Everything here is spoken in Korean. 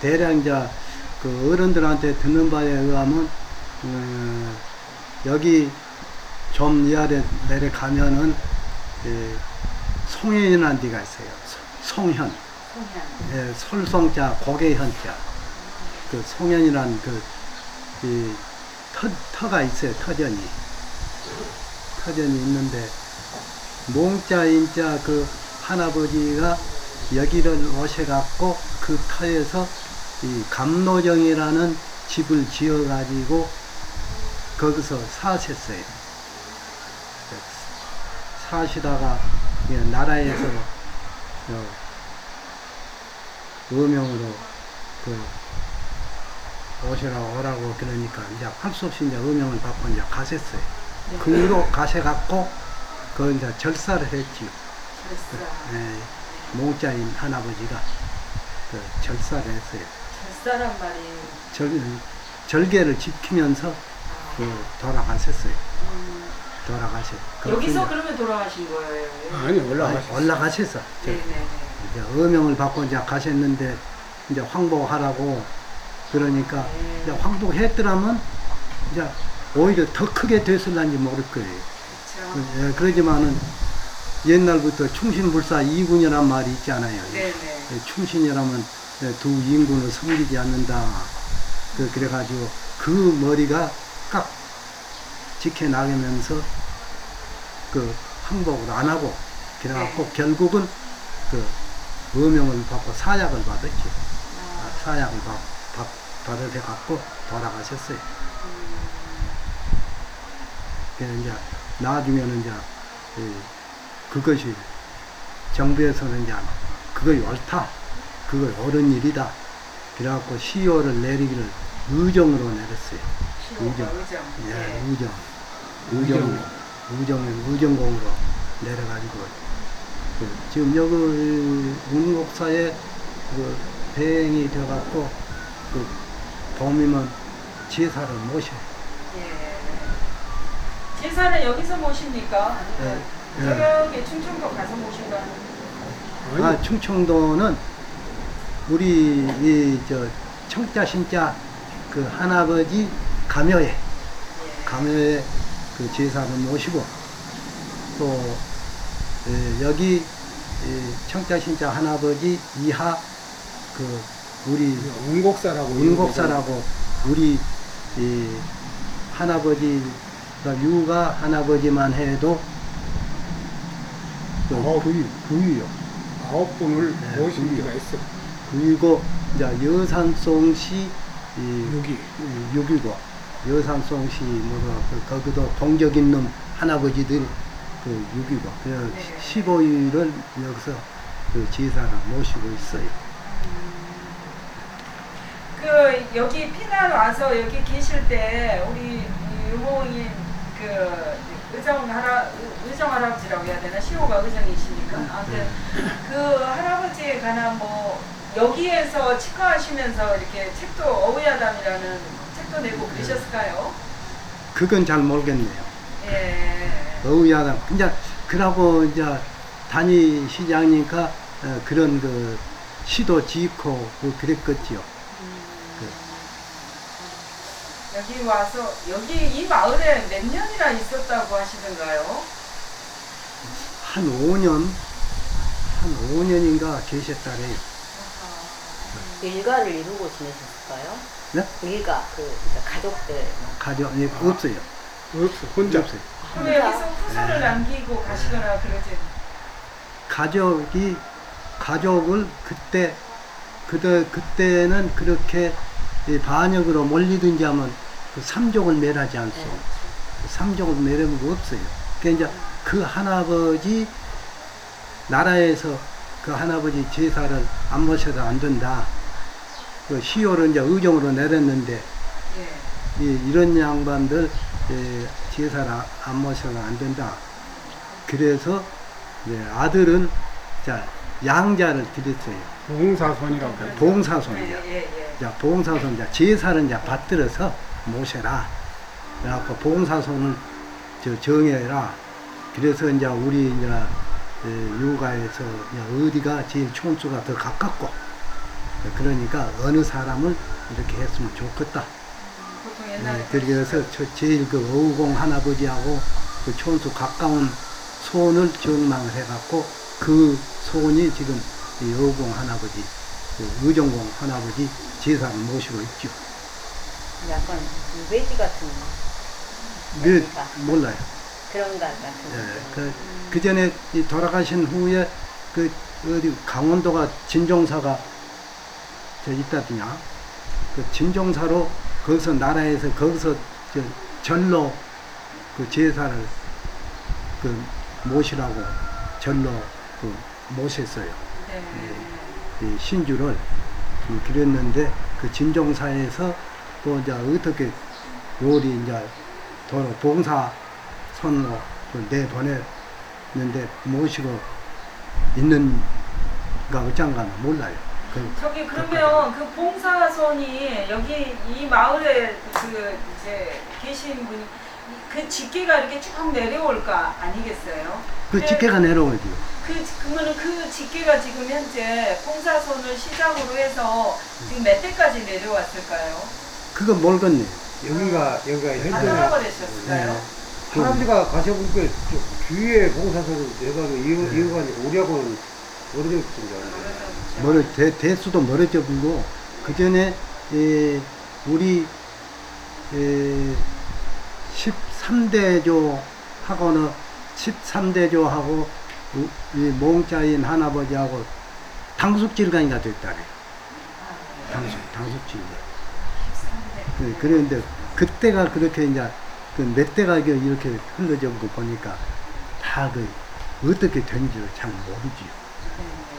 대량 이제 그 어른들한테 듣는 바에 의하면 여기 좀 위아래 내려가면은 송현이라는 데가 있어요. 송현. 예, 솔송자 고개현자. 그 송현이라는 터가 있어요. 터전이 있는데 몽자인자 그 할아버지가 여기를 오셔갖고 그 터에서 이 감로정이라는 집을 지어가지고 거기서 사셨어요. 사시다가 나라에서 어명으로 오라고 그러니까 이제 할 수 없이 이제 어명을 받고 이제 가셨어요. 네. 그 위로 가셔갖고 그 이제 절사를 했지요. 예, 몽자인 할아버지가 절사를 했어요. 절사란 말이 절개를 지키면서 돌아가셨어요. 여기서 그러면 돌아가신 거예요? 아니, 올라가셨어. 네네네. 이제 어명을 받고 이제 가셨는데 이제 황복하라고 그러니까 네. 이제 황복했더라면 이제 오히려 더 크게 됐을런지 모를 거예요. 그렇죠. 예, 그러지만은 옛날부터 충신불사 이군이란 말이 있잖아요. 네네. 예, 충신이라면 두 인군을 섬기지 않는다. 그래가지고 그 머리가 깍 지켜나가면서 황복을 안 하고 그래갖고 네. 결국은 어명을 받고 사약을 받았죠. 사약을 받아갖고 돌아가셨어요. 그래서 이제 나중에는 이제 그것이 정부에서는 이제 그것이 옳다, 그거 옳은 일이다. 그래갖고 시효를 내리기를 의정으로 내렸어요. 의정공으로 내려가지고 지금 여기 운곡사에 대행이 되어갖고 봄이면 제사를 모셔요. 예. 제사는 여기서 모십니까? 저녁에 충청도 가서 모신가? 충청도는 우리 청자신자 할아버지 가묘에 그 제사를 모시고 또 여기 청자신자 할아버지 이하 우리 운곡사라고 우리 할아버지가 유가 할아버지만 해도 구유요. 9분을 모신 데가 있어. 그리고 이제 여산송시 육이고 여산송시 거기도 동적 있는 할아버지들 육이고 그래서 15일을 여기서 제사를 모시고 있어요. 여기 피난 와서 여기 계실 때 우리 유모인 의정 할아버지라고 해야 되나? 시호가 의정이시니까. 아무튼 그 할아버지에 관한 여기에서 치과하시면서 이렇게 책도 어우야담이라는 책도 내고 그러셨을까요? 그건 잘 모르겠네요. 예. 어우야담. 그냥 그러고 이제 다니시자니까 그런 시도 짓고 그랬겠지요. 여기 와서 이 마을에 몇 년이나 있었다고 하시던가요? 한 5년인가 계셨다래요. 일가를 이루고 지내셨을까요? 네? 일가, 가족들. 가족이 없어요. 혼자. 없어요. 그럼 여기서 후손을 남기고 가시거나 그러지? 가족을 그때는 그렇게 반역으로 몰리든지 하면 삼족을 멸하지 않소. 삼족을 멸하는 거 없어요. 그러니까 이제 그 할아버지 나라에서 그 할아버지 제사를 안 모셔도 안 된다. 시효를 이제 의정으로 내렸는데 이런 양반들 제사를 안 모셔도 안 된다. 그래서 아들은 양자를 드렸어요. 봉사손이라고 해요. 봉사손이야. 봉사손 제사를 받들어서 모셔라. 그래갖고 봉사손을 정해라. 그래서 이제 우리 유가에서 어디가 제일 촌수가 더 가깝고 그러니까 어느 사람을 이렇게 했으면 좋겠다. 보통 옛날에 그래서 제일 그 어우공 할아버지하고 그 촌수 가까운 소원을 정망을 해갖고 그 소원이 지금 이 어우공 할아버지, 그 의정공 할아버지 제사를 모시고 있죠. 약간 외지 같은 몰라요. 그런 것 같은. 그 전에 돌아가신 후에 그 어디 강원도가 진종사가 저 있다더냐. 그 진종사로 거기서 나라에서 거기서 저 절로 그 제사를 그 모시라고 절로 그 모셨어요. 네. 이 신주를 그랬는데 그 진종사에서 또 이제 어떻게 요리 이제 도로 봉사선으로 내보냈는데 모시고 있는가 어쩐가는 몰라요. 저기 그러면 그 봉사선이 여기 이 마을에 그 이제 계신 분이 그 직계가 이렇게 쭉 내려올까 아니겠어요? 그 직계가 내려오죠. 그러면은 그 직계가 지금 현재 봉사선을 시작으로 해서 지금 몇 대까지 내려왔을까요? 그거 모르겠네. 여기가 다 현재 떠나버리셨을까요? 할아버지가 가셔보니까 주위에 봉사소를 내가지고 이어가니 오려고는 오래됐던 줄 알았는데. 대수도 멀어져 불고 그 전에 우리 13대조 하고는 13대조하고 이 몽자인 할아버지하고 당숙질간이가 됐다래. 당숙질. 그런데 그때가 그렇게 이제 그 몇 대가 이렇게 흘러져 거 보니까 다 그 어떻게 된지를 잘 모르지요.